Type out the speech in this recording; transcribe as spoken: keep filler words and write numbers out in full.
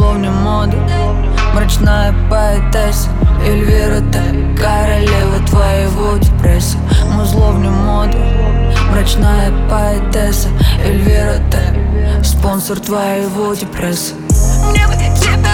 вне моды. Мрачная поэтесса Эльвира, ты королева твоего депресса. Музло вне моды. Мрачная поэтесса Эльвира, ты спонсор твоего депресса. Мне бы тебя